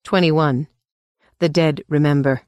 21. The Dead Remember.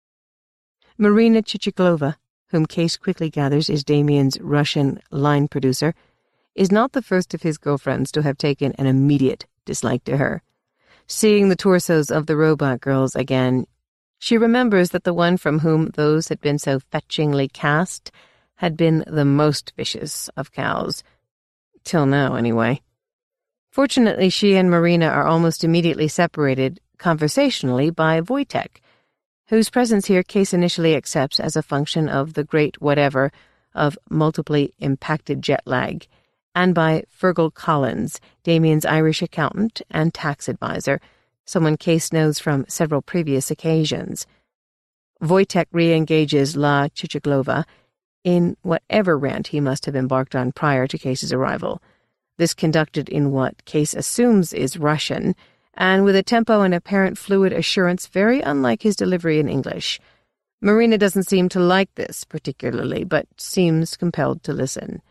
Marina Chichiklova, whom Case quickly gathers is Damien's Russian line producer, is not the first of his girlfriends to have taken an immediate dislike to her. Seeing the torsos of the robot girls again, she remembers that the one from whom those had been so fetchingly cast had been the most vicious of cows. Till now, anyway. Fortunately, she and Marina are almost immediately separated, conversationally, by Wojtek, whose presence here Case initially accepts as a function of the great whatever of multiply impacted jet lag, and by Fergal Collins, Damien's Irish accountant and tax advisor, someone Case knows from several previous occasions. Wojtek re-engages La Chichiklova in whatever rant he must have embarked on prior to Case's arrival, this conducted in what Case assumes is Russian, and with a tempo and apparent fluid assurance very unlike his delivery in English. Marina doesn't seem to like this particularly, but seems compelled to listen.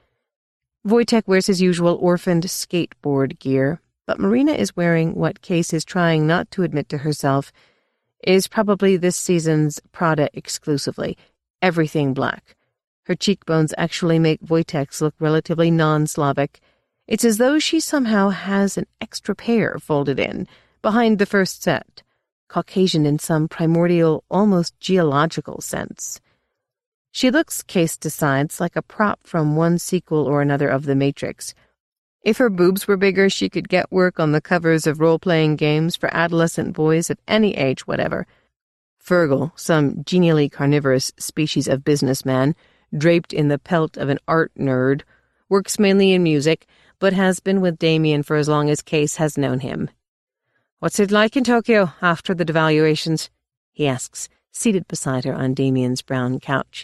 Wojtek wears his usual orphaned skateboard gear, but Marina is wearing what Case is trying not to admit to herself is probably this season's Prada exclusively, everything black. Her cheekbones actually make Wojtek's look relatively non-Slavic. It's as though she somehow has an extra pair folded in, behind the first set, Caucasian in some primordial, almost geological sense. She looks, Case decides, like a prop from one sequel or another of The Matrix. If her boobs were bigger, she could get work on the covers of role-playing games for adolescent boys of any age whatever. Fergal, some genially carnivorous species of businessman, draped in the pelt of an art nerd, works mainly in music, but has been with Damien for as long as Case has known him. "What's it like in Tokyo after the devaluations?" he asks, seated beside her on Damien's brown couch.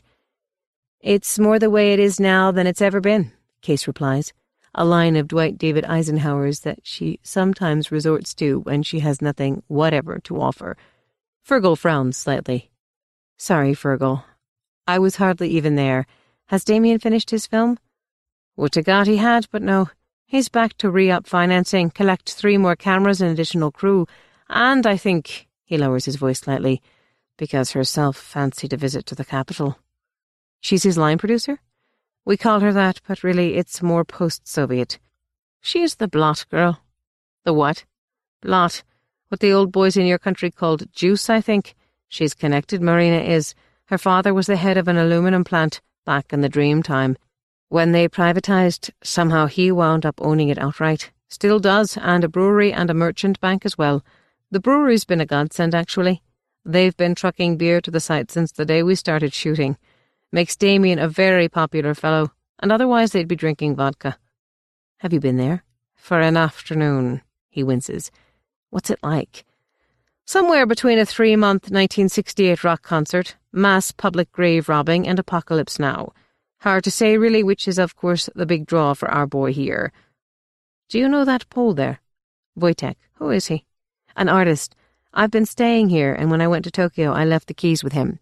"It's more the way it is now than it's ever been," Case replies, a line of Dwight David Eisenhower's that she sometimes resorts to when she has nothing whatever to offer. Fergal frowns slightly. "Sorry, Fergal. I was hardly even there. Has Damien finished his film?" "Would to God he had, but no. He's back to re-up financing, collect 3 more cameras and additional crew, and I think," he lowers his voice slightly, "because herself fancied a visit to the capital." "She's his line producer?" "We call her that, but really it's more post-Soviet. She's the blot girl." "The what?" "Blot. What the old boys in your country called juice, I think. She's connected, Marina is. Her father was the head of an aluminum plant back in the dream time. When they privatized, somehow he wound up owning it outright. Still does, and a brewery and a merchant bank as well. The brewery's been a godsend, actually. They've been trucking beer to the site since the day we started shooting. Makes Damien a very popular fellow, and otherwise they'd be drinking vodka." "Have you been there?" "For an afternoon," he winces. "What's it like?" "Somewhere between a 3-month 1968 rock concert, mass public grave robbing, and Apocalypse Now. Hard to say, really, which is, of course, the big draw for our boy here." "Do you know that Pole there?" "Wojtek. Who is he?" "An artist. I've been staying here, and when I went to Tokyo, I left the keys with him."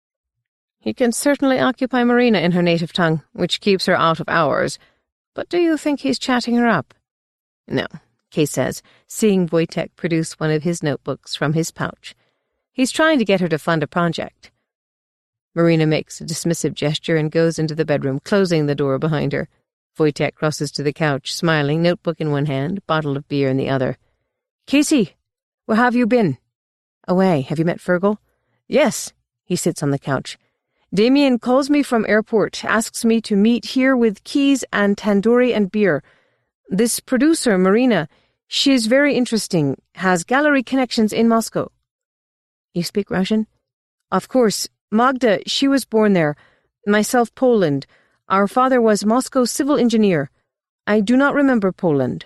"He can certainly occupy Marina in her native tongue, which keeps her out of ours. But do you think he's chatting her up?" "No," Case says, seeing Wojtek produce one of his notebooks from his pouch. "He's trying to get her to fund a project." Marina makes a dismissive gesture and goes into the bedroom, closing the door behind her. Wojtek crosses to the couch, smiling, notebook in one hand, bottle of beer in the other. "Casey, where have you been?" "Away. Have you met Fergal?" "Yes." He sits on the couch. "Damien calls me from airport, asks me to meet here with keys and tandoori and beer. This producer, Marina, she's very interesting, has gallery connections in Moscow." "You speak Russian?" "Of course. Magda, she was born there. Myself, Poland. Our father was Moscow civil engineer. I do not remember Poland."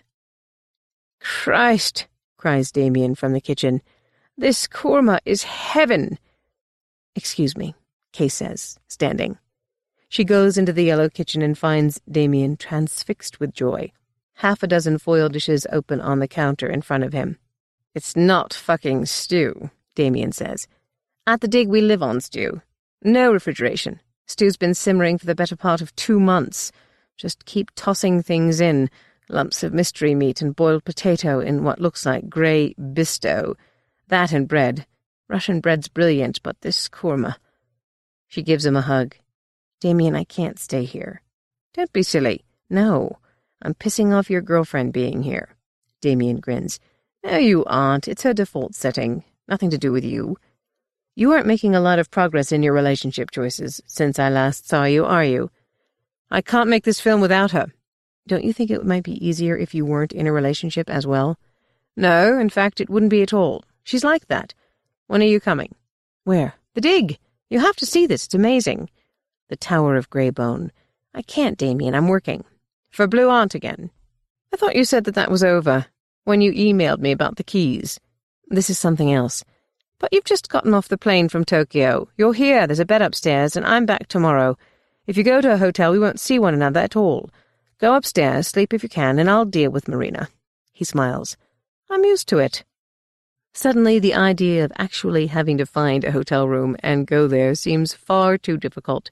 "Christ," cries Damien from the kitchen. "This korma is heaven." "Excuse me," Case says, standing. She goes into the yellow kitchen and finds Damien transfixed with joy. 6 foil dishes open on the counter in front of him. "It's not fucking stew," Damien says. "At the dig we live on stew. No refrigeration. Stew's been simmering for the better part of 2 months. Just keep tossing things in, lumps of mystery meat and boiled potato in what looks like grey bisto. That and bread. Russian bread's brilliant, but this korma. She gives him a hug. Damien, I can't stay here. Don't be silly. No, I'm pissing off your girlfriend being here. Damien grins. No, you aren't. It's her default setting. Nothing to do with you. You aren't making a lot of progress in your relationship choices since I last saw you, are you? I can't make this film without her. Don't you think it might be easier if you weren't in a relationship as well? No, in fact, it wouldn't be at all. She's like that. When are you coming? Where? The dig. You have to see this. It's amazing. The Tower of Greybone. I can't, Damien. I'm working. For Blue Aunt again. I thought you said that was over, when you emailed me about the keys. This is something else. But you've just gotten off the plane from Tokyo. You're here, there's a bed upstairs, and I'm back tomorrow. If you go to a hotel, we won't see one another at all. Go upstairs, sleep if you can, and I'll deal with Marina. He smiles. I'm used to it. Suddenly, the idea of actually having to find a hotel room and go there seems far too difficult.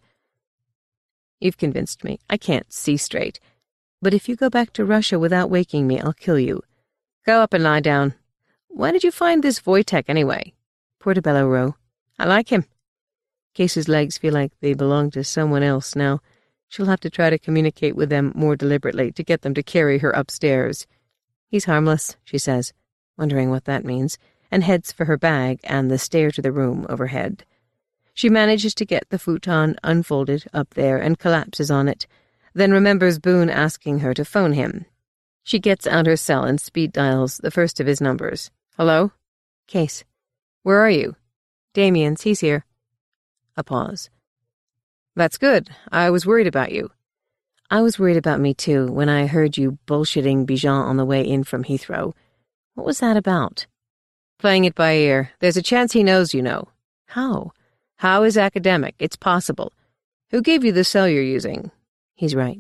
You've convinced me. I can't see straight. But if you go back to Russia without waking me, I'll kill you. Go up and lie down. Why did you find this Wojtek anyway? Portobello Row. I like him. Case's legs feel like they belong to someone else now. She'll have to try to communicate with them more deliberately to get them to carry her upstairs. He's harmless, she says, wondering what that means, and heads for her bag and the stair to the room overhead. She manages to get the futon unfolded up there and collapses on it, then remembers Boone asking her to phone him. She gets out her cell and speed dials the first of his numbers. Hello? Case. Where are you? Damien's, he's here. A pause. That's good. I was worried about you. I was worried about me too when I heard you bullshitting Bijan on the way in from Heathrow. What was that about? Playing it by ear. There's a chance he knows you know. How? How is academic? It's possible. Who gave you the cell you're using? He's right.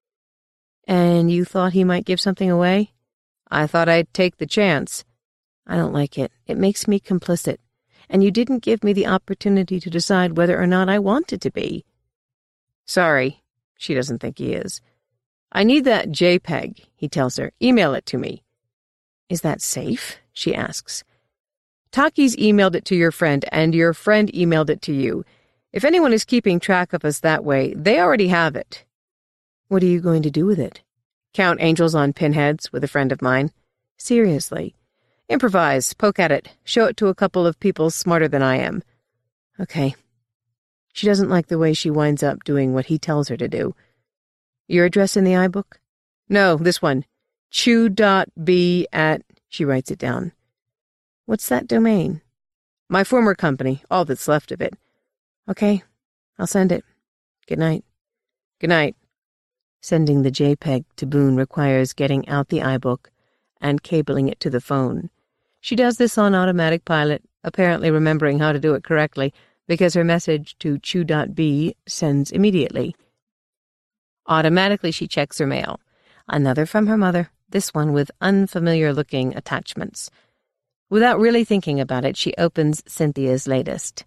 And you thought he might give something away? I thought I'd take the chance. I don't like it. It makes me complicit. And you didn't give me the opportunity to decide whether or not I wanted to be. Sorry. She doesn't think he is. I need that JPEG, he tells her. Email it to me. Is that safe? She asks. Taki's emailed it to your friend, and your friend emailed it to you. If anyone is keeping track of us that way, they already have it. What are you going to do with it? Count angels on pinheads with a friend of mine. Seriously. Improvise, poke at it, show it to a couple of people smarter than I am. Okay. She doesn't like the way she winds up doing what he tells her to do. Your address in the iBook? No, this one. Chew.b at... She writes it down. What's that domain? My former company, all that's left of it. Okay, I'll send it. Good night. Good night. Sending the JPEG to Boone requires getting out the iBook and cabling it to the phone. She does this on automatic pilot, apparently remembering how to do it correctly, because her message to Chew.b sends immediately. Automatically she checks her mail. Another from her mother, this one with unfamiliar-looking attachments. Without really thinking about it, she opens Cynthia's latest.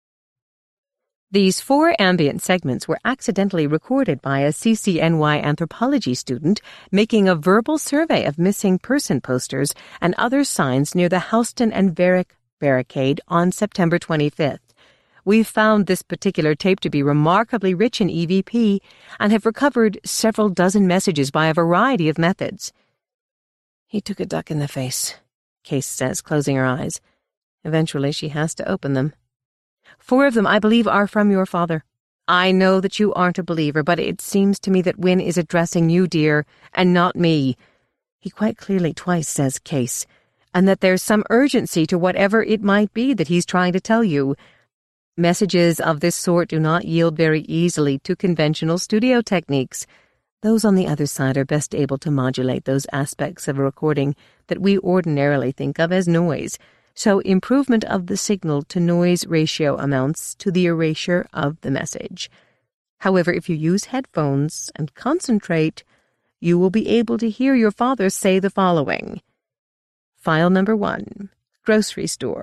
These 4 ambient segments were accidentally recorded by a CCNY anthropology student making a verbal survey of missing person posters and other signs near the Houston and Varick barricade on September 25th. We've found this particular tape to be remarkably rich in EVP and have recovered several dozen messages by a variety of methods. He took a duck in the face, Case says, closing her eyes. Eventually she has to open them. 4 of them, I believe, are from your father. I know that you aren't a believer, but it seems to me that Wynne is addressing you, dear, and not me. He quite clearly twice says Case, and that there's some urgency to whatever it might be that he's trying to tell you. Messages of this sort do not yield very easily to conventional studio techniques. Those on the other side are best able to modulate those aspects of a recording that we ordinarily think of as noise, so improvement of the signal-to-noise ratio amounts to the erasure of the message. However, if you use headphones and concentrate, you will be able to hear your father say the following. File number 1, grocery store, ?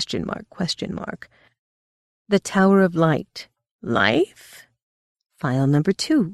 The Tower of Light, life? File number 2.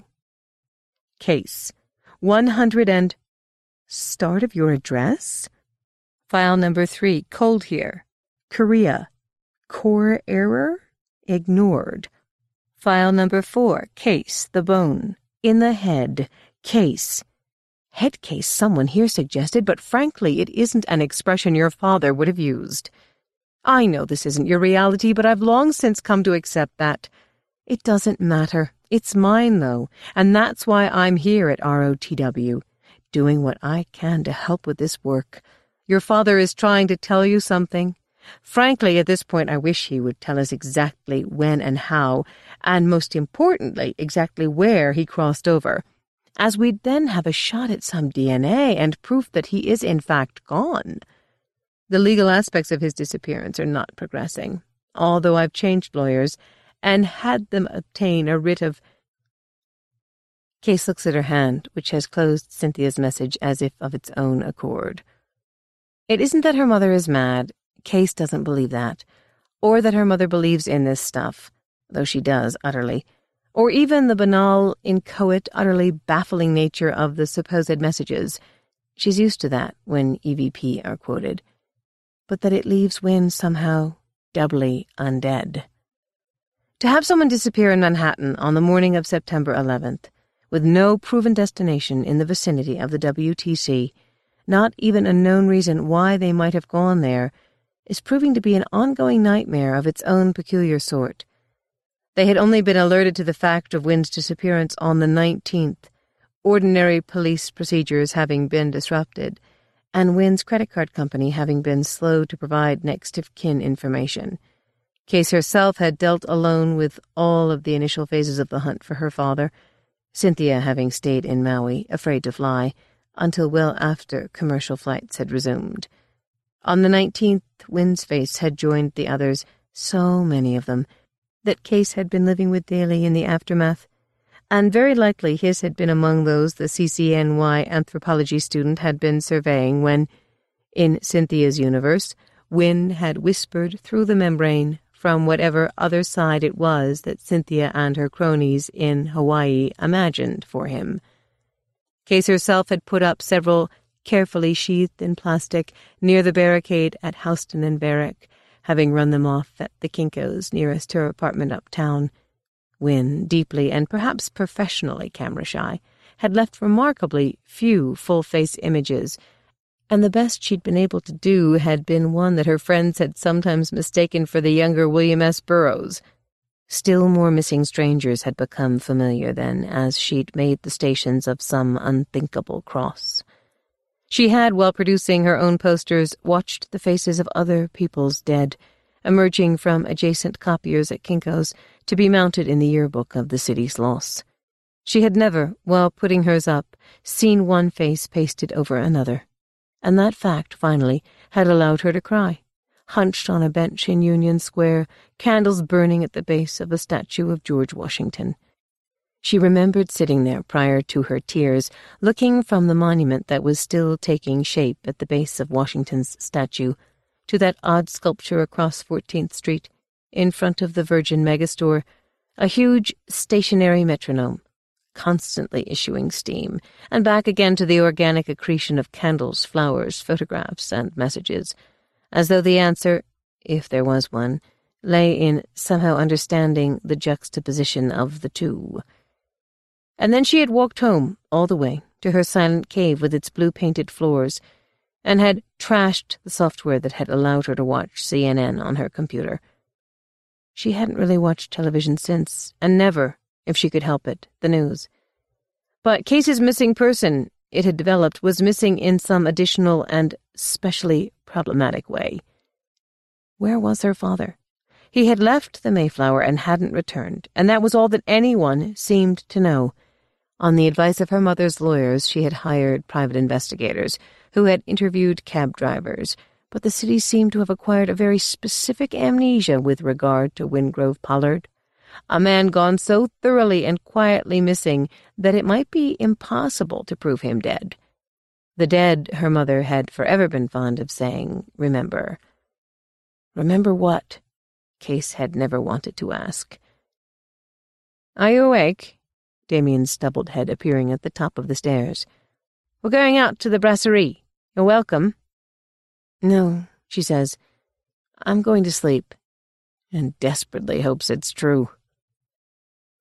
Case, 100 and... Start of your address? File number 3, cold here. Korea. Core error? Ignored. File number 4, case, the bone. In the head. Case. Head case, someone here suggested, but frankly, it isn't an expression your father would have used. I know this isn't your reality, but I've long since come to accept that. It doesn't matter. It's mine, though, and that's why I'm here at ROTW, doing what I can to help with this work. Your father is trying to tell you something. Frankly, at this point, I wish he would tell us exactly when and how, and most importantly, exactly where he crossed over, as we'd then have a shot at some DNA and proof that he is in fact gone. The legal aspects of his disappearance are not progressing, although I've changed lawyers and had them obtain a writ of... Case looks at her hand, which has closed Cynthia's message as if of its own accord. It isn't that her mother is mad. Case doesn't believe that, or that her mother believes in this stuff, though she does utterly, or even the banal, inchoate, utterly baffling nature of the supposed messages. She's used to that when EVP are quoted, but that it leaves Wynne somehow doubly undead. To have someone disappear in Manhattan on the morning of September 11th, with no proven destination in the vicinity of the WTC, not even a known reason why they might have gone there, is proving to be an ongoing nightmare of its own peculiar sort. They had only been alerted to the fact of Wynne's disappearance on the 19th, ordinary police procedures having been disrupted, and Wynne's credit card company having been slow to provide next-of-kin information. Case herself had dealt alone with all of the initial phases of the hunt for her father, Cynthia having stayed in Maui, afraid to fly, until well after commercial flights had resumed. On the 19th, Wynne's face had joined the others, so many of them, that Case had been living with daily in the aftermath, and very likely his had been among those the CCNY anthropology student had been surveying when, in Cynthia's universe, Wynne had whispered through the membrane from whatever other side it was that Cynthia and her cronies in Hawaii imagined for him. Case herself had put up several carefully sheathed in plastic near the barricade at Houston and Barrack, having run them off at the Kinko's nearest her apartment uptown. Wynne, deeply and perhaps professionally camera-shy, had left remarkably few full-face images, and the best she'd been able to do had been one that her friends had sometimes mistaken for the younger William S. Burroughs. Still more missing strangers had become familiar then, as she'd made the stations of some unthinkable cross. She had, while producing her own posters, watched the faces of other people's dead, emerging from adjacent copiers at Kinko's to be mounted in the yearbook of the city's loss. She had never, while putting hers up, seen one face pasted over another, and that fact, finally, had allowed her to cry, hunched on a bench in Union Square, candles burning at the base of a statue of George Washington. She remembered sitting there prior to her tears, looking from the monument that was still taking shape at the base of Washington's statue to that odd sculpture across 14th Street, in front of the Virgin Megastore, a huge stationary metronome, constantly issuing steam, and back again to the organic accretion of candles, flowers, photographs, and messages, as though the answer, if there was one, lay in somehow understanding the juxtaposition of the two. And then she had walked home, all the way, to her silent cave with its blue-painted floors, and had trashed the software that had allowed her to watch CNN on her computer. She hadn't really watched television since, and never, if she could help it, the news. But Case's missing person, it had developed, was missing in some additional and specially problematic way. Where was her father? He had left the Mayflower and hadn't returned, and that was all that anyone seemed to know. On the advice of her mother's lawyers, she had hired private investigators who had interviewed cab drivers, but the city seemed to have acquired a very specific amnesia with regard to Wingrove Pollard, a man gone so thoroughly and quietly missing that it might be impossible to prove him dead. The dead, her mother had forever been fond of saying, remember. Remember what? Case had never wanted to ask. Are you awake? Damien's stubbled head appearing at the top of the stairs. We're going out to the brasserie. You're welcome. No, she says. I'm going to sleep, and desperately hopes it's true.